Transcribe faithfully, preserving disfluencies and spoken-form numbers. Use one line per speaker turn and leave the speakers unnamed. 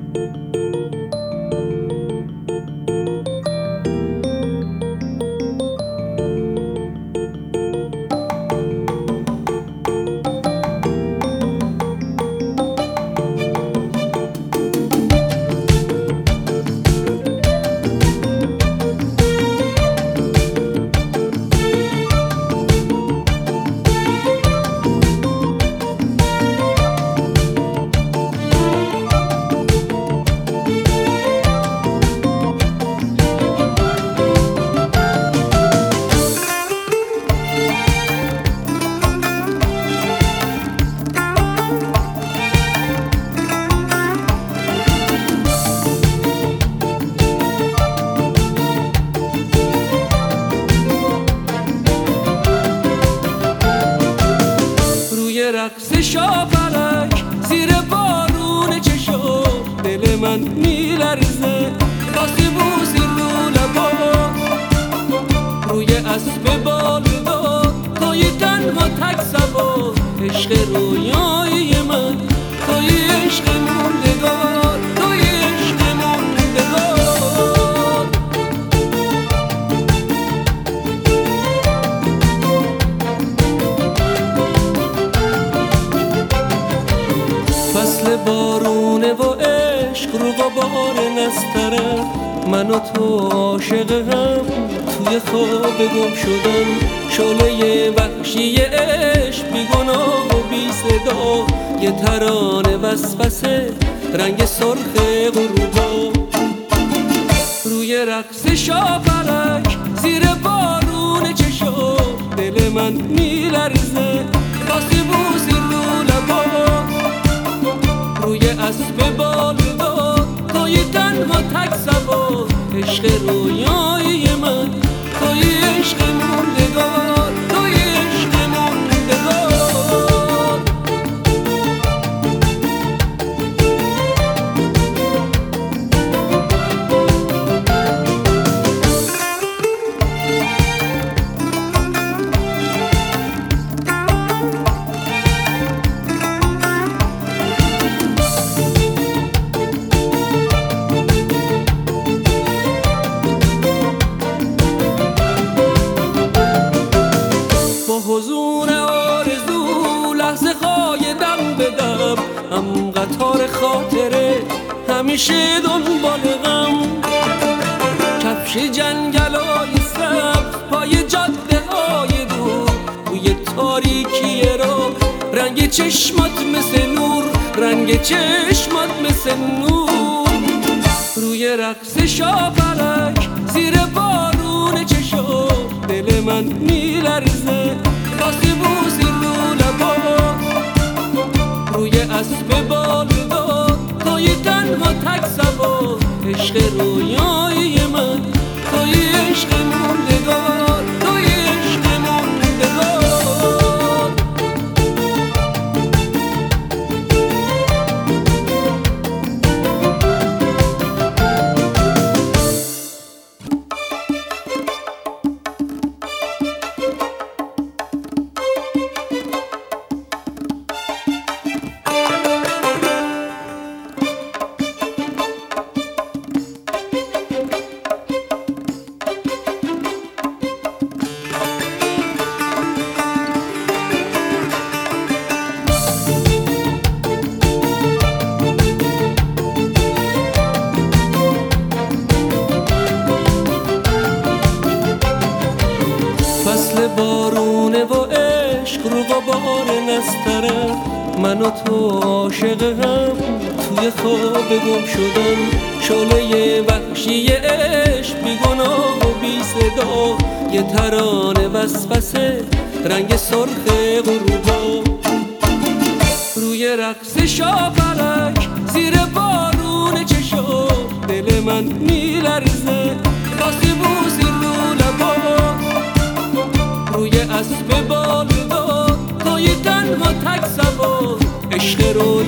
رقص شاپرک زیر بارون چشم دل من میلرزه واسه بوسی رو لبا روی اسب بالدار توی تنها تک سوار عشق رویای من توی عشق موندگار توی عشق موندگار فصل بارونه و عشق رو غبار نستره من و تو عاشق هم توی خواب گم شدن شعله وحشی عشق بی گناه و بی صدا یه ترانه وسوسه رنگ سرخ غروبا روی رقص شاپرک زیر بارون چشم دل من میلرزه واسه بوسی رو لبا روی اسب بالدار توی تنها تک سوار عشق رویای من توی عشق موندگار توی عشق موندگار حضور آرزو لحظه های دم به دم هم قطار خاطره همیشه دنبال غم کفش جنگلای سبز پای جاده های دور توی تاریکی رو رنگ چشمات مثل نور رنگ چشمات مثل نور روی رقص شاپرک زیر بارون چشم دل من میلرزه واسه بوسی رو لبا روی اسب بالدار توی تنها تک سوار عشق رویای من توی عشق موندگار توی عشق موندگار فصل بارونه و عشق رو غبار نستره من و تو عاشق هم توی خواب گم شدن شعله وحشی عشق بی گناه و بی صدا یه ترانه وسوسه رنگ سرخ غروبا روی رقص شاپرک زیر بارون چشم دل من میلرزه واسه بوسی رو لبا روی اسب بالدار توی تنها تک سوار عشق رو